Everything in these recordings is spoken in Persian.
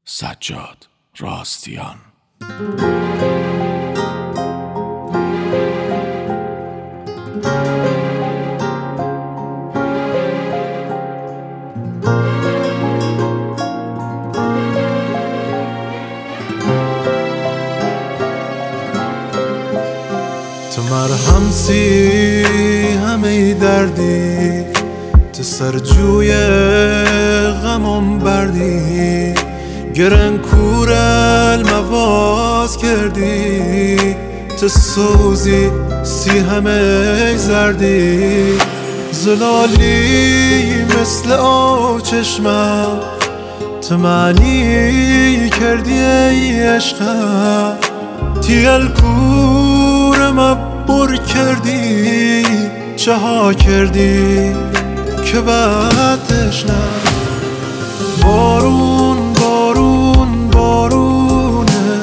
سجاد راستیان. تو مرهم سی همه دردی، تو سرجوی غمم بردی، گرن کور المواز کردی، تو سوزی سی همه زردی، زلالی مثل آب چشمم، تو معنی کردی ای عشقم، تیل کورم بر کردی، چه ها کردی که بعدش نه. بارون بارون بارونه،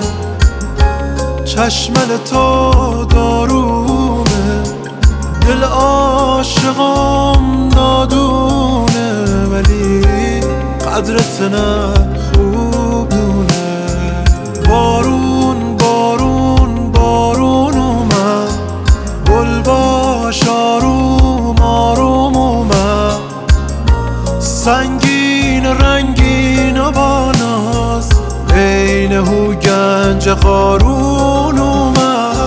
چشمل تو دارونه، دل عاشقم نادونه، ولی قدرت نه خوب دونه. بارون بارون بارون اومد، گل باش آروم آروم اومد، سنگین رنگین و با ناز، عین هو گنج قارون اومد.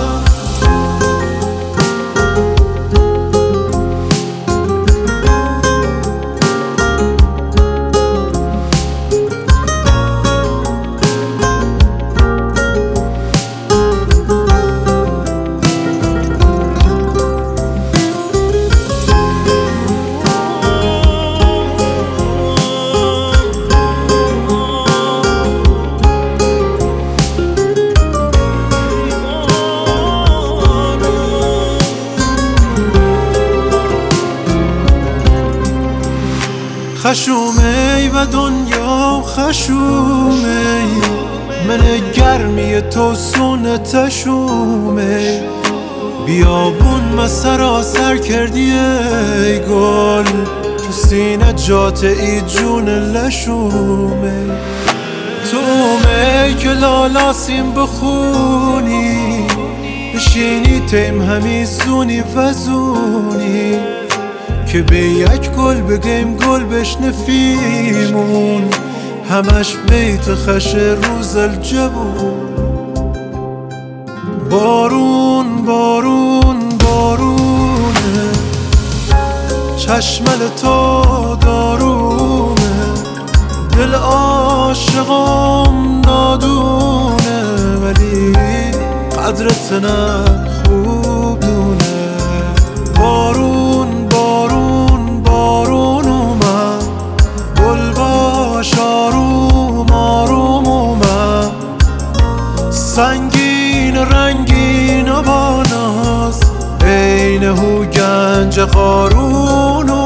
خشومی و دنیا خشومی، من گرمی تو سونتشومی، بیابون ما سراسر کردی ای گل، تو سینه جات ای جون لشومی، تو اومی که لالاسیم بخونی، بشینی تیم همیزونی وزونی، که به یک گل بگیم گل بشنفیمون، همش بیت خش روز الجبون. بارون بارون بارونه، چشمل تو دارونه، دل عاشقم نادونه، ولی قدرت نه خوب دونه. بارون بارون بارون اومد، گل باش آروم آروم اومد، سنگین رنگین و با ناز، عین هو گنج قارون.